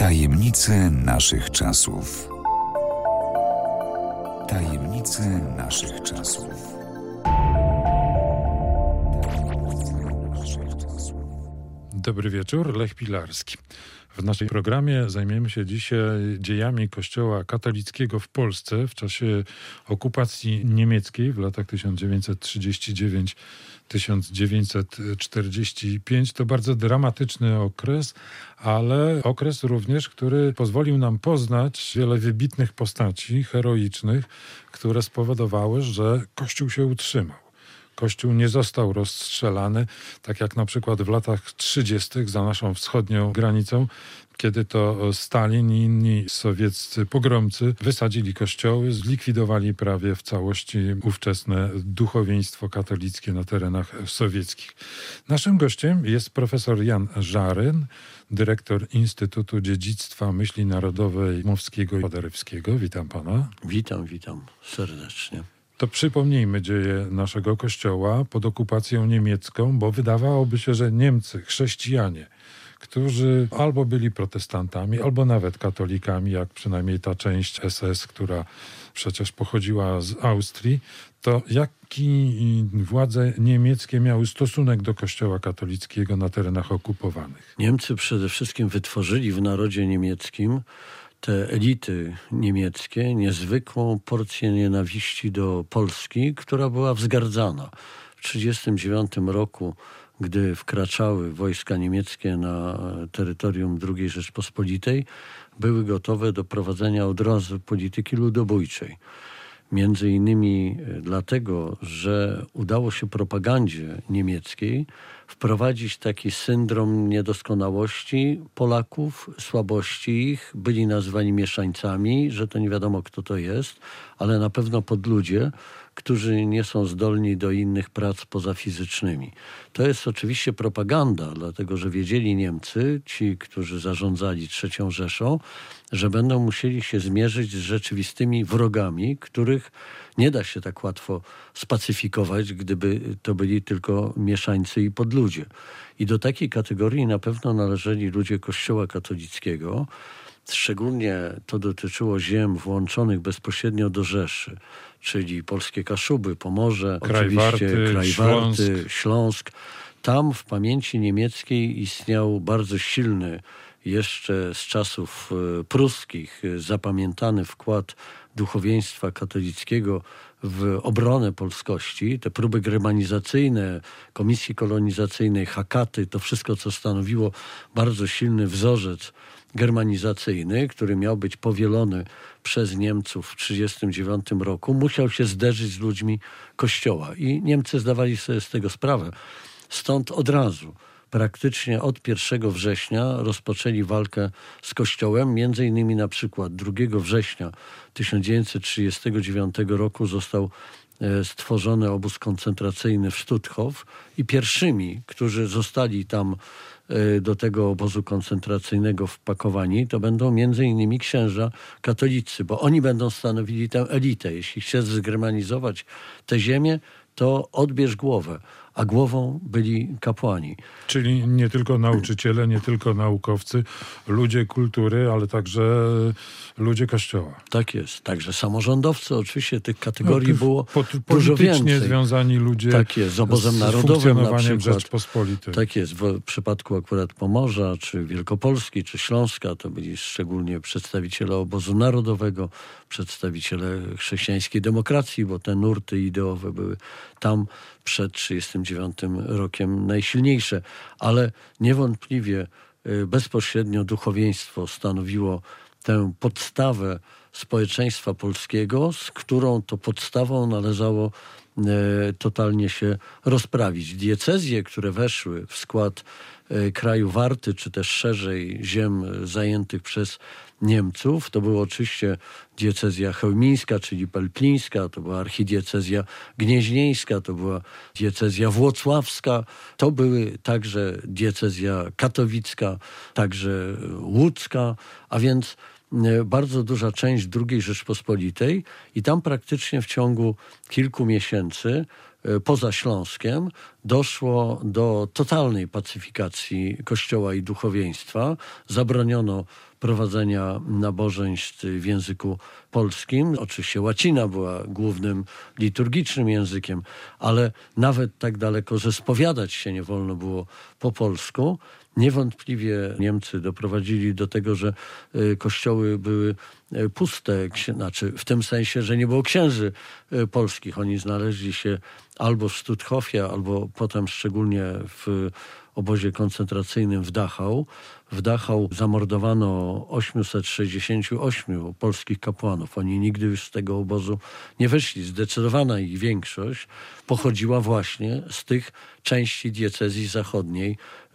Tajemnice naszych czasów. Tajemnice naszych czasów. Dobry wieczór, Lech Pilarski. W naszym programie zajmiemy się dzisiaj dziejami Kościoła katolickiego w Polsce w czasie okupacji niemieckiej w latach 1939-1945. To bardzo dramatyczny okres, ale okres również, który pozwolił nam poznać wiele wybitnych postaci heroicznych, które spowodowały, że Kościół się utrzymał. Kościół nie został rozstrzelany, tak jak na przykład w latach 30. za naszą wschodnią granicą, kiedy to Stalin i inni sowieccy pogromcy wysadzili kościoły, zlikwidowali prawie w całości ówczesne duchowieństwo katolickie na terenach sowieckich. Naszym gościem jest profesor Jan Żaryn, dyrektor Instytutu Dziedzictwa Myśli Narodowej Mowskiego i Paderewskiego. Witam pana. Witam serdecznie. To przypomnijmy dzieje naszego Kościoła pod okupacją niemiecką, bo wydawałoby się, że Niemcy, chrześcijanie, którzy albo byli protestantami, albo nawet katolikami, jak przynajmniej ta część SS, która przecież pochodziła z Austrii, to jaki władze niemieckie miały stosunek do Kościoła katolickiego na terenach okupowanych? Niemcy przede wszystkim wytworzyli w narodzie niemieckim te elity niemieckie niezwykłą porcję nienawiści do Polski, która była wzgardzana. W 1939 roku, gdy wkraczały wojska niemieckie na terytorium II Rzeczpospolitej, były gotowe do prowadzenia od razu polityki ludobójczej. Między innymi dlatego, że udało się propagandzie niemieckiej wprowadzić taki syndrom niedoskonałości Polaków, słabości ich. Byli nazwani mieszańcami, że to nie wiadomo kto to jest, ale na pewno podludzie, którzy nie są zdolni do innych prac pozafizycznymi. To jest oczywiście propaganda, dlatego że wiedzieli Niemcy, ci, którzy zarządzali III Rzeszą, że będą musieli się zmierzyć z rzeczywistymi wrogami, których nie da się tak łatwo spacyfikować, gdyby to byli tylko mieszańcy i podludzie. I do takiej kategorii na pewno należeli ludzie Kościoła katolickiego. Szczególnie to dotyczyło ziem włączonych bezpośrednio do Rzeszy, czyli polskie Kaszuby, Pomorze, Krajwarty, Śląsk. Tam w pamięci niemieckiej istniał bardzo silny, jeszcze z czasów pruskich, zapamiętany wkład duchowieństwa katolickiego w obronę polskości. Te próby germanizacyjne, komisji kolonizacyjnej, Hakaty, to wszystko, co stanowiło bardzo silny wzorzec germanizacyjny, który miał być powielony przez Niemców w 1939 roku, musiał się zderzyć z ludźmi Kościoła. I Niemcy zdawali sobie z tego sprawę. Stąd od razu, praktycznie od 1 września rozpoczęli walkę z Kościołem. Między innymi na przykład 2 września 1939 roku został stworzony obóz koncentracyjny w Stutthof i pierwszymi, którzy zostali tam do tego obozu koncentracyjnego wpakowani, to będą między innymi księża katolicy, bo oni będą stanowili tę elitę. Jeśli chcesz zgermanizować tę ziemię, to odbierz głowę, a głową byli kapłani. Czyli nie tylko nauczyciele, nie tylko naukowcy, ludzie kultury, ale także ludzie Kościoła. Tak jest. Także samorządowcy, oczywiście tych kategorii było dużo więcej. Politycznie związani ludzie tak jest, z obozem narodowym funkcjonowaniem Rzeczpospolitej. Tak jest. W przypadku akurat Pomorza, czy Wielkopolski, czy Śląska, to byli szczególnie przedstawiciele obozu narodowego, przedstawiciele chrześcijańskiej demokracji, bo te nurty ideowe były tam przed 1939 rokiem najsilniejsze. Ale niewątpliwie bezpośrednio duchowieństwo stanowiło tę podstawę społeczeństwa polskiego, z którą to podstawą należało totalnie się rozprawić. Diecezje, które weszły w skład kraju Warty, czy też szerzej ziem zajętych przez Niemców, to była oczywiście diecezja chełmińska, czyli pelplińska, to była archidiecezja gnieźnieńska, to była diecezja włocławska, to były także diecezja katowicka, także łódzka, a więc bardzo duża część II Rzeczpospolitej i tam praktycznie w ciągu kilku miesięcy poza Śląskiem doszło do totalnej pacyfikacji Kościoła i duchowieństwa. Zabroniono prowadzenia nabożeństw w języku polskim. Oczywiście łacina była głównym liturgicznym językiem, ale nawet tak daleko, że spowiadać się nie wolno było po polsku. Niewątpliwie Niemcy doprowadzili do tego, że kościoły były puste, znaczy w tym sensie, że nie było księży polskich. Oni znaleźli się albo w Stutthofie, albo potem szczególnie w obozie koncentracyjnym w Dachau. W Dachau zamordowano 868 polskich kapłanów. Oni nigdy już z tego obozu nie wyszli. Zdecydowana ich większość pochodziła właśnie z tych części diecezji zachodniej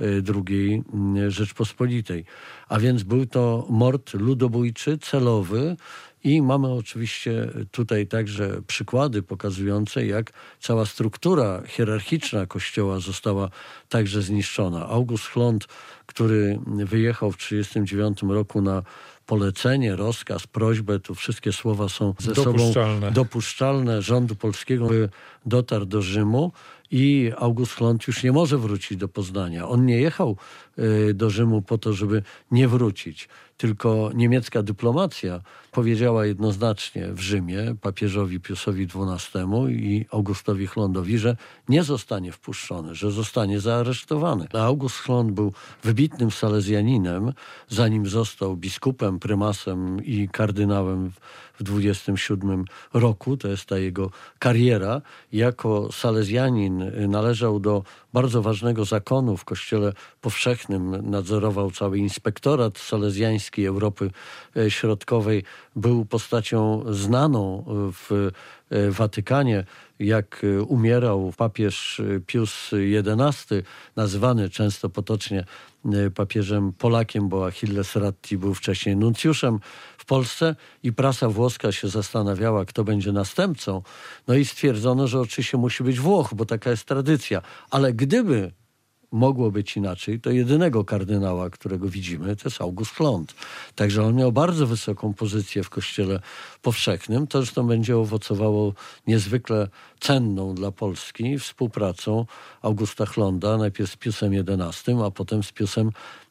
II Rzeczpospolitej. A więc był to mord ludobójczy, celowy. I mamy oczywiście tutaj także przykłady pokazujące, jak cała struktura hierarchiczna Kościoła została także zniszczona. August Hlond, który wyjechał w 1939 roku na polecenie, rozkaz, prośbę, tu wszystkie słowa są ze sobą dopuszczalne rządu polskiego, dotarł do Rzymu i August Hlond już nie może wrócić do Poznania. On nie jechał do Rzymu po to, żeby nie wrócić, tylko niemiecka dyplomacja powiedziała jednoznacznie w Rzymie papieżowi Piusowi XII i Augustowi Hlondowi, że nie zostanie wpuszczony, że zostanie zaaresztowany. A August Hlond był wybitnym salezjaninem, zanim został biskupem, prymasem i kardynałem w 27 roku. To jest ta jego kariera. Jako salezjanin należał do bardzo ważnego zakonu w Kościele Powszechnym. Nadzorował cały inspektorat salezjański Europy Środkowej. Był postacią znaną w Watykanie. Jak umierał papież Pius XI, nazywany często potocznie papieżem Polakiem, bo Achilles Ratti był wcześniej nuncjuszem w Polsce i prasa włoska się zastanawiała, kto będzie następcą. No i stwierdzono, że oczywiście musi być Włoch, bo taka jest tradycja. Ale gdyby mogło być inaczej, to jedynego kardynała, którego widzimy, to jest August Hlond. Także on miał bardzo wysoką pozycję w Kościele Powszechnym. To zresztą będzie owocowało niezwykle cenną dla Polski współpracą Augusta Hlonda, najpierw z Piusem XI, a potem z Piusem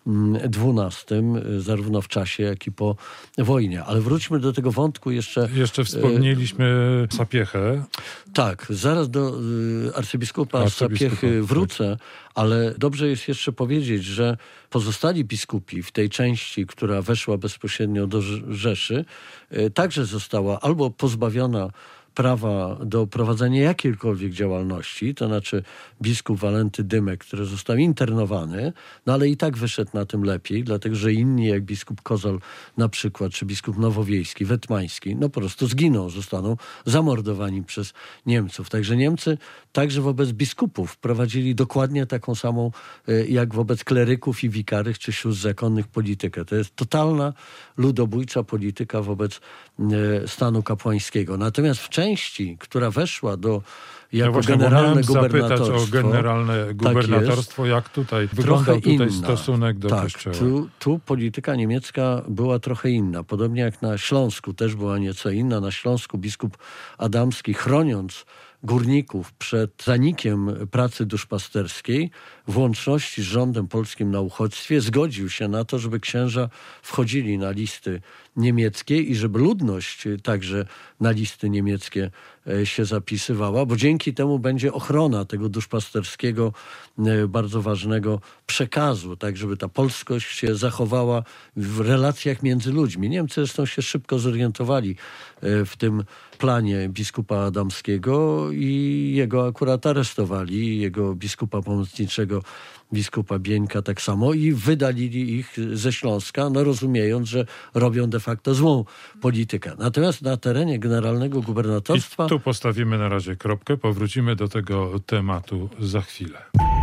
XII, zarówno w czasie, jak i po wojnie. Ale wróćmy do tego wątku jeszcze. Jeszcze wspomnieliśmy Sapiechę. Tak, zaraz do arcybiskupa Sapiechy wrócę, ale dobrze jest jeszcze powiedzieć, że pozostali biskupi w tej części, która weszła bezpośrednio do Rzeszy, także została albo pozbawiona prawa do prowadzenia jakiejkolwiek działalności, to znaczy biskup Walenty Dymek, który został internowany, no ale i tak wyszedł na tym lepiej, dlatego że inni, jak biskup Kozol na przykład, czy biskup nowowiejski, wetmański, no po prostu zginą, zostaną zamordowani przez Niemców. Także Niemcy także wobec biskupów prowadzili dokładnie taką samą, jak wobec kleryków i wikarych, czy sióstr zakonnych politykę. To jest totalna ludobójcza polityka wobec stanu kapłańskiego. Natomiast w części, która weszła do jako generalne gubernatorstwo. Zapytać o generalne gubernatorstwo, tak jak tutaj wyglądał stosunek do Kościoła. Tu polityka niemiecka była trochę inna. Podobnie jak na Śląsku też była nieco inna. Na Śląsku biskup Adamski, chroniąc górników przed zanikiem pracy duszpasterskiej, w łączności z rządem polskim na uchodźstwie, zgodził się na to, żeby księża wchodzili na listy niemieckie i żeby ludność także na listy niemieckie się zapisywała, bo dzięki temu będzie ochrona tego duszpasterskiego, bardzo ważnego przekazu, tak żeby ta polskość się zachowała w relacjach między ludźmi. Niemcy zresztą się szybko zorientowali w tym planie biskupa Adamskiego i jego akurat aresztowali, jego biskupa pomocniczego, biskupa Bieńka tak samo i wydalili ich ze Śląska, no rozumiejąc, że robią de facto złą politykę. Natomiast na terenie generalnego gubernatorstwa... I tu postawimy na razie kropkę, powrócimy do tego tematu za chwilę.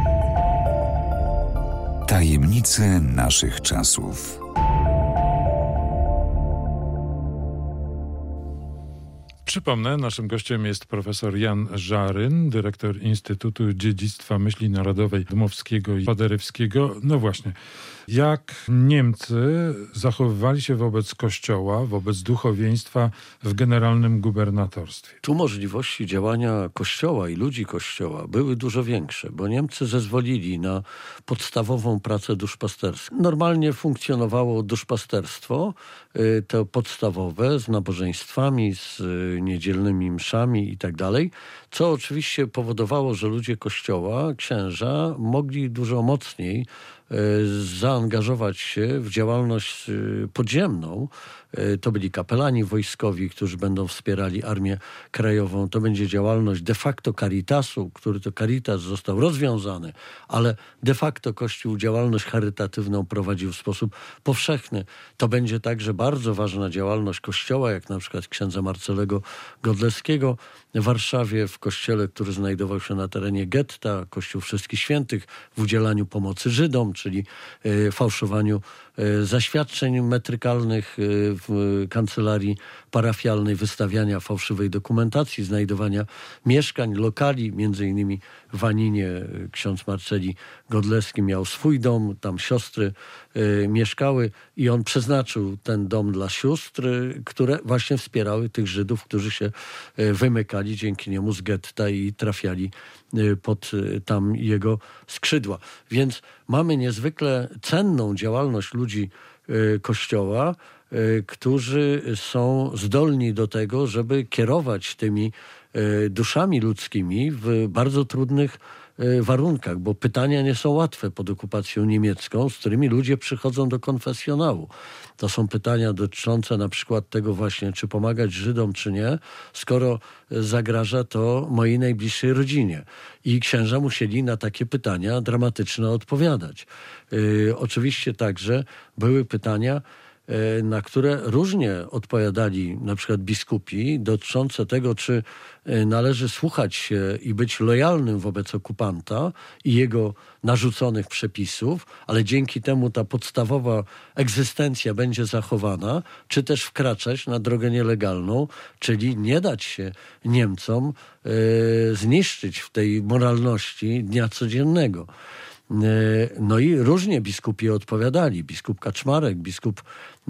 Tajemnice naszych czasów. Przypomnę, naszym gościem jest profesor Jan Żaryn, dyrektor Instytutu Dziedzictwa Myśli Narodowej Dmowskiego i Paderewskiego. No właśnie, Jak Niemcy zachowywali się wobec Kościoła, wobec duchowieństwa w generalnym gubernatorstwie? Tu możliwości działania Kościoła i ludzi Kościoła były dużo większe, bo Niemcy zezwolili na podstawową pracę duszpasterską. Normalnie funkcjonowało duszpasterstwo, to podstawowe, z nabożeństwami, z niedzielnymi mszami i tak dalej, co oczywiście powodowało, że ludzie Kościoła, księża, mogli dużo mocniej zaangażować się w działalność podziemną. To byli kapelani wojskowi, którzy będą wspierali Armię Krajową. To będzie działalność de facto Caritasu, który to Caritas został rozwiązany, ale de facto Kościół działalność charytatywną prowadził w sposób powszechny. To będzie także bardzo ważna działalność Kościoła, jak na przykład księdza Marcelego Godlewskiego w Warszawie, w kościele, który znajdował się na terenie getta, Kościół Wszystkich Świętych, w udzielaniu pomocy Żydom, czyli fałszowaniu zaświadczeń metrykalnych w kancelarii parafialnej, wystawiania fałszywej dokumentacji, znajdowania mieszkań, lokali, między innymi w Aninie ksiądz Marceli Godlewski miał swój dom, tam siostry mieszkały i on przeznaczył ten dom dla sióstr, które właśnie wspierały tych Żydów, którzy się wymykali dzięki niemu z getta i trafiali pod tam jego skrzydła. Więc mamy niezwykle cenną działalność ludzi Kościoła, którzy są zdolni do tego, żeby kierować tymi duszami ludzkimi w bardzo trudnych warunkach, bo pytania nie są łatwe pod okupacją niemiecką, z którymi ludzie przychodzą do konfesjonału. To są pytania dotyczące na przykład tego właśnie, czy pomagać Żydom, czy nie, skoro zagraża to mojej najbliższej rodzinie. I księża musieli na takie pytania dramatyczne odpowiadać. Oczywiście także były pytania, na które różnie odpowiadali na przykład biskupi, dotyczące tego, czy należy słuchać się i być lojalnym wobec okupanta i jego narzuconych przepisów, ale dzięki temu ta podstawowa egzystencja będzie zachowana, czy też wkraczać na drogę nielegalną, czyli nie dać się Niemcom zniszczyć w tej moralności dnia codziennego. No i różnie biskupi odpowiadali. Biskup Kaczmarek, biskup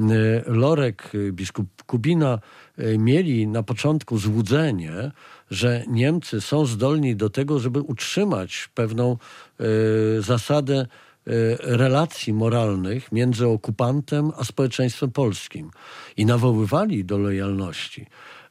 Lorek, biskup Kubina mieli na początku złudzenie, że Niemcy są zdolni do tego, żeby utrzymać pewną zasadę relacji moralnych między okupantem a społeczeństwem polskim i nawoływali do lojalności.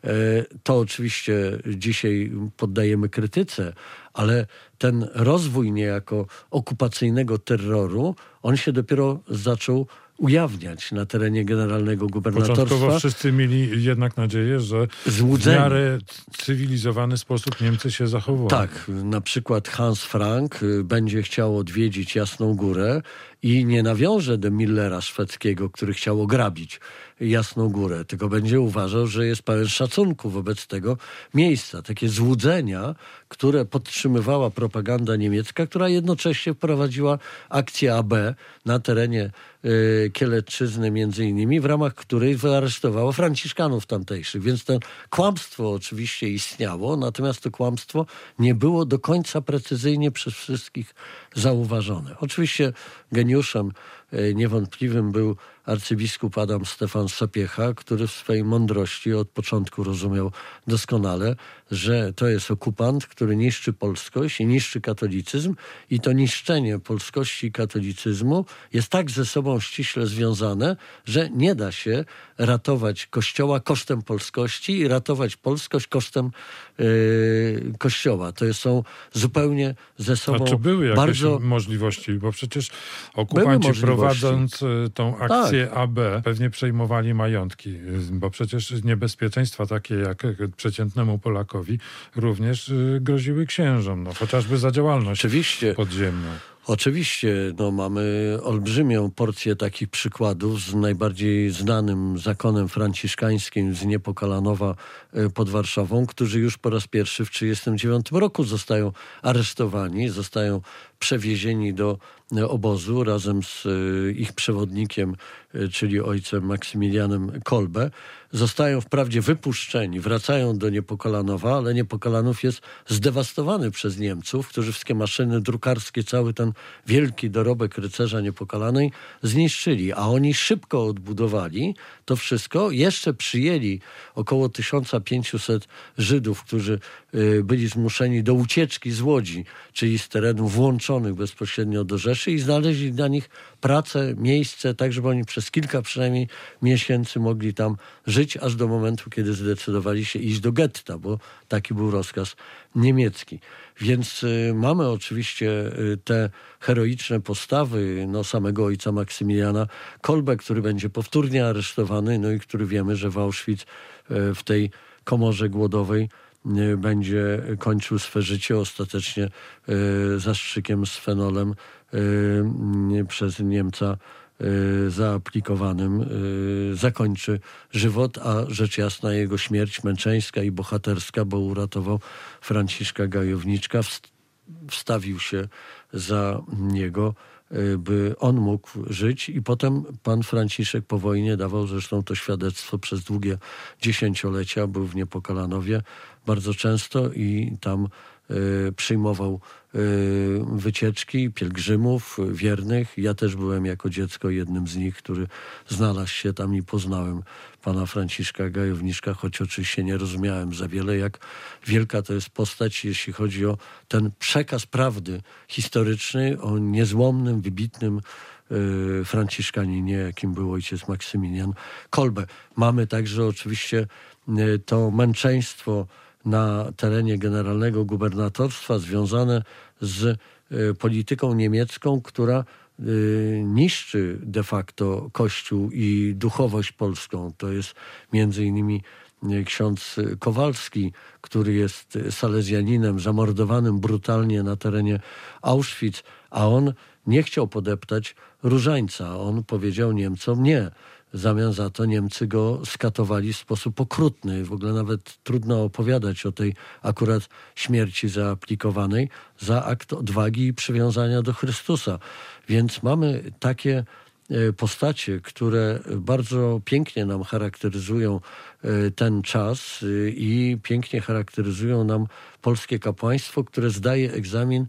To oczywiście dzisiaj poddajemy krytyce, ale ten rozwój niejako okupacyjnego terroru, on się dopiero zaczął ujawniać na terenie generalnego gubernatorstwa. Początkowo wszyscy mieli jednak nadzieję, że w miarę cywilizowany sposób Niemcy się zachowują. Tak, na przykład Hans Frank będzie chciał odwiedzić Jasną Górę i nie nawiąże do Millera szwedzkiego, który chciał ograbić Jasną Górę, tylko będzie uważał, że jest pełen szacunku wobec tego miejsca. Takie złudzenia, które podtrzymywała propaganda niemiecka, która jednocześnie wprowadziła akcję AB na terenie Kielecczyzny między innymi, w ramach której wyaresztowała franciszkanów tamtejszych. Więc to kłamstwo oczywiście istniało, natomiast to kłamstwo nie było do końca precyzyjnie przez wszystkich zauważone. Oczywiście geniuszem niewątpliwym był arcybiskup Adam Stefan Sapiecha, który w swojej mądrości od początku rozumiał doskonale, że to jest okupant, który niszczy polskość i niszczy katolicyzm i to niszczenie polskości i katolicyzmu jest tak ze sobą ściśle związane, że nie da się ratować Kościoła kosztem polskości i ratować polskość kosztem Kościoła. To są zupełnie ze sobą czy były jakieś bardzo możliwości? Bo przecież okupanci prowadząc tą akcję AB pewnie przejmowali majątki, bo przecież niebezpieczeństwa takie jak przeciętnemu Polakowi również groziły księżom, chociażby za działalność podziemną. Oczywiście, mamy olbrzymią porcję takich przykładów z najbardziej znanym zakonem franciszkańskim z Niepokalanowa pod Warszawą, którzy już po raz pierwszy w 1939 roku zostają aresztowani, zostają przewiezieni do obozu razem z ich przewodnikiem, czyli ojcem Maksymilianem Kolbe. Zostają wprawdzie wypuszczeni, wracają do Niepokalanowa, ale Niepokalanów jest zdewastowany przez Niemców, którzy wszystkie maszyny drukarskie, cały ten wielki dorobek rycerza Niepokalanej zniszczyli, a oni szybko odbudowali to wszystko. Jeszcze przyjęli około 1500 Żydów, którzy byli zmuszeni do ucieczki z Łodzi, czyli z terenów włączonych bezpośrednio do Rzeszy, i znaleźli dla nich pracę, miejsce, tak żeby oni przez kilka przynajmniej miesięcy mogli tam żyć, aż do momentu, kiedy zdecydowali się iść do getta, bo taki był rozkaz niemiecki. Więc mamy oczywiście te heroiczne postawy samego ojca Maksymiliana Kolbe, który będzie powtórnie aresztowany, no i który wiemy, że w Auschwitz, w tej komorze głodowej, będzie kończył swe życie ostatecznie zastrzykiem z fenolem przez Niemca zaaplikowanym zakończy żywot, a rzecz jasna jego śmierć męczeńska i bohaterska, bo uratował Franciszka Gajowniczka, wstawił się za niego, by on mógł żyć, i potem pan Franciszek po wojnie dawał zresztą to świadectwo przez długie dziesięciolecia, był w Niepokalanowie bardzo często i tam przyjmował wycieczki pielgrzymów wiernych. Ja też byłem jako dziecko jednym z nich, który znalazł się tam i poznałem pana Franciszka Gajowniczka, choć oczywiście nie rozumiałem za wiele, jak wielka to jest postać, jeśli chodzi o ten przekaz prawdy historyczny, o niezłomnym, wybitnym franciszkaninie, jakim był ojciec Maksymilian Kolbe. Mamy także oczywiście to męczeństwo na terenie generalnego gubernatorstwa związane z polityką niemiecką, która niszczy de facto Kościół i duchowość polską. To jest między innymi ksiądz Kowalski, który jest salezjaninem zamordowanym brutalnie na terenie Auschwitz, a on nie chciał podeptać różańca. On powiedział Niemcom nie. W zamian za to Niemcy go skatowali w sposób okrutny. W ogóle nawet trudno opowiadać o tej akurat śmierci zaaplikowanej za akt odwagi i przywiązania do Chrystusa. Więc mamy takie postacie, które bardzo pięknie nam charakteryzują ten czas i pięknie charakteryzują nam polskie kapłaństwo, które zdaje egzamin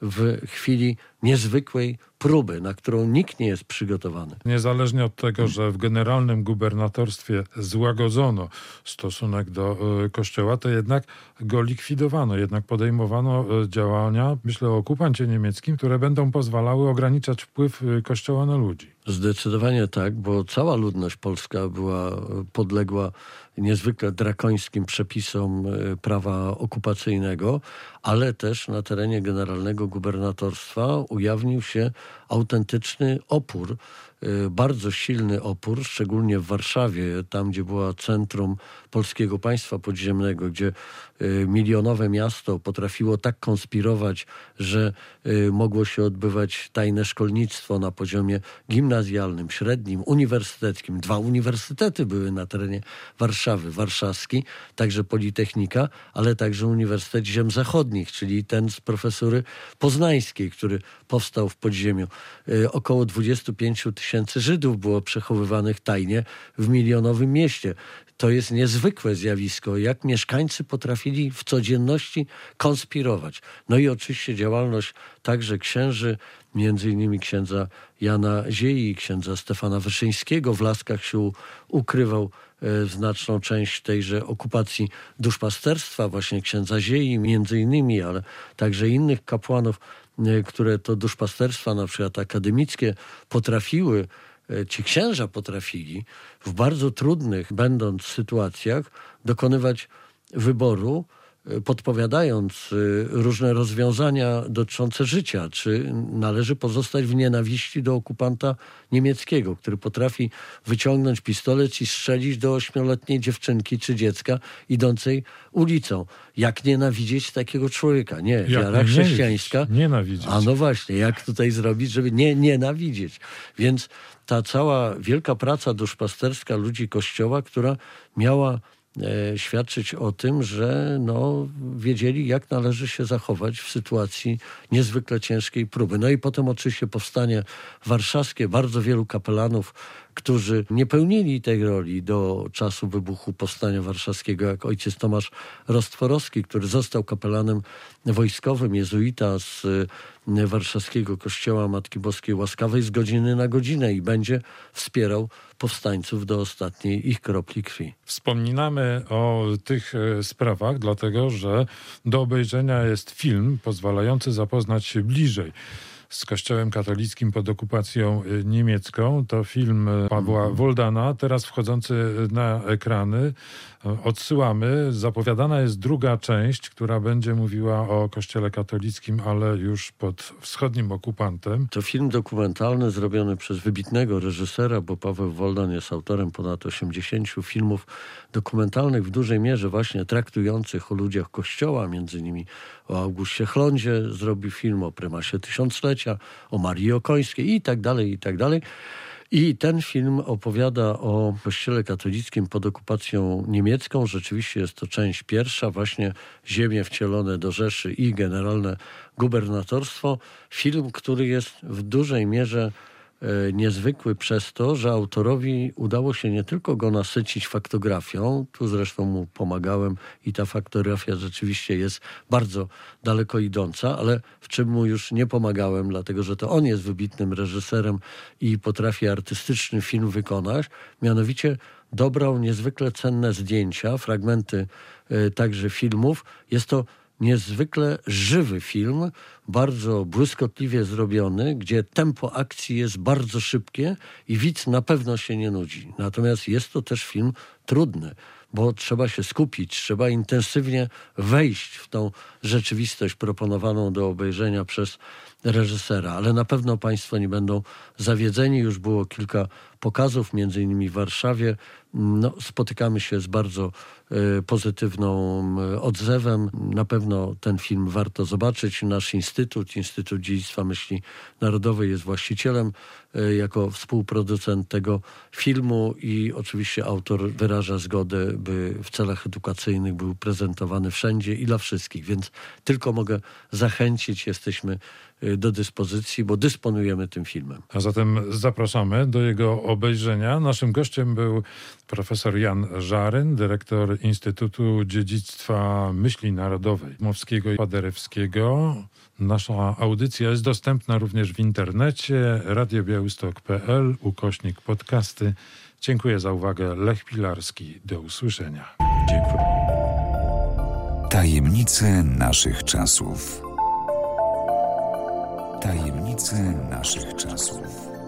w chwili niezwykłej próby, na którą nikt nie jest przygotowany. Niezależnie od tego, że w generalnym gubernatorstwie złagodzono stosunek do Kościoła, to jednak go likwidowano, jednak podejmowano działania, myślę o okupancie niemieckim, które będą pozwalały ograniczać wpływ Kościoła na ludzi. Zdecydowanie tak, bo cała ludność polska była podległa niezwykle drakońskim przepisom prawa okupacyjnego, ale też na terenie generalnego gubernatorstwa ujawnił się autentyczny opór, bardzo silny opór, szczególnie w Warszawie, tam gdzie była centrum polskiego państwa podziemnego, gdzie milionowe miasto potrafiło tak konspirować, że mogło się odbywać tajne szkolnictwo na poziomie gimnazjalnym, średnim, uniwersyteckim. 2 uniwersytety były na terenie Warszawy. Warszawski, także Politechnika, ale także Uniwersytet Ziem Zachodnich, czyli ten z profesury poznańskiej, który powstał w podziemiu. Około 25 000 Żydów było przechowywanych tajnie w milionowym mieście. To jest niezwykłe zjawisko, jak mieszkańcy potrafili w codzienności konspirować. No i oczywiście działalność także księży, między innymi księdza Jana Ziei, księdza Stefana Wyszyńskiego. W Laskach się ukrywał znaczną część tejże okupacji duszpasterstwa, właśnie księdza Ziei między innymi, ale także innych kapłanów, które to duszpasterstwa, na przykład akademickie, potrafiły, ci księża potrafili w bardzo trudnych, będąc sytuacjach, dokonywać wyboru, podpowiadając różne rozwiązania dotyczące życia, czy należy pozostać w nienawiści do okupanta niemieckiego, który potrafi wyciągnąć pistolet i strzelić do 8-letniej dziewczynki czy dziecka idącej ulicą. Jak nienawidzieć takiego człowieka? Nie, wiara chrześcijańska. Nienawidzieć. A no właśnie, jak tutaj zrobić, żeby nie nienawidzieć? Więc ta cała wielka praca duszpasterska ludzi Kościoła, która miała świadczyć o tym, że wiedzieli, jak należy się zachować w sytuacji niezwykle ciężkiej próby. No i potem oczywiście powstanie warszawskie, bardzo wielu kapelanów, którzy nie pełnili tej roli do czasu wybuchu Powstania Warszawskiego, jak ojciec Tomasz Rostworowski, który został kapelanem wojskowym, jezuita z warszawskiego kościoła Matki Boskiej Łaskawej z godziny na godzinę i będzie wspierał powstańców do ostatniej ich kropli krwi. Wspominamy o tych sprawach, dlatego że do obejrzenia jest film pozwalający zapoznać się bliżej z Kościołem katolickim pod okupacją niemiecką. To film Pawła Woldana, teraz wchodzący na ekrany. Odsyłamy. Zapowiadana jest druga część, która będzie mówiła o Kościele katolickim, ale już pod wschodnim okupantem. To film dokumentalny zrobiony przez wybitnego reżysera, bo Paweł Woldan jest autorem ponad 80 filmów dokumentalnych, w dużej mierze właśnie traktujących o ludziach Kościoła, między innymi o Augustie Chlądzie zrobił film, o prymasie tysiąclecia, o Marii Okońskiej i tak dalej, i tak dalej. I ten film opowiada o Kościele katolickim pod okupacją niemiecką. Rzeczywiście jest to część pierwsza, właśnie Ziemie wcielone do Rzeszy i generalne gubernatorstwo. Film, który jest w dużej mierze niezwykły przez to, że autorowi udało się nie tylko go nasycić faktografią, tu zresztą mu pomagałem i ta faktografia rzeczywiście jest bardzo daleko idąca, ale w czym mu już nie pomagałem, dlatego że to on jest wybitnym reżyserem i potrafi artystyczny film wykonać, mianowicie dobrał niezwykle cenne zdjęcia, fragmenty także filmów. Jest to niezwykle żywy film, bardzo błyskotliwie zrobiony, gdzie tempo akcji jest bardzo szybkie i widz na pewno się nie nudzi. Natomiast jest to też film trudny, bo trzeba się skupić, trzeba intensywnie wejść w tą rzeczywistość proponowaną do obejrzenia przez reżysera. Ale na pewno Państwo nie będą zawiedzeni. Już było kilka pokazów, między innymi w Warszawie. Spotykamy się z bardzo pozytywną odzewem. Na pewno ten film warto zobaczyć. Nasz Instytut Dziedzictwa Myśli Narodowej jest właścicielem jako współproducent tego filmu i oczywiście autor wyraża zgodę, by w celach edukacyjnych był prezentowany wszędzie i dla wszystkich. Więc tylko mogę zachęcić, jesteśmy do dyspozycji, bo dysponujemy tym filmem. A zatem zapraszamy do jego obejrzenia. Naszym gościem był profesor Jan Żaryn, dyrektor Instytutu Dziedzictwa Myśli Narodowej Mowskiego i Paderewskiego. Nasza audycja jest dostępna również w internecie radiobiałystok.pl/podcasty. Dziękuję za uwagę. Lech Pilarski. Do usłyszenia. Dziękuję. Tajemnice naszych czasów. Tajemnice naszych czasów.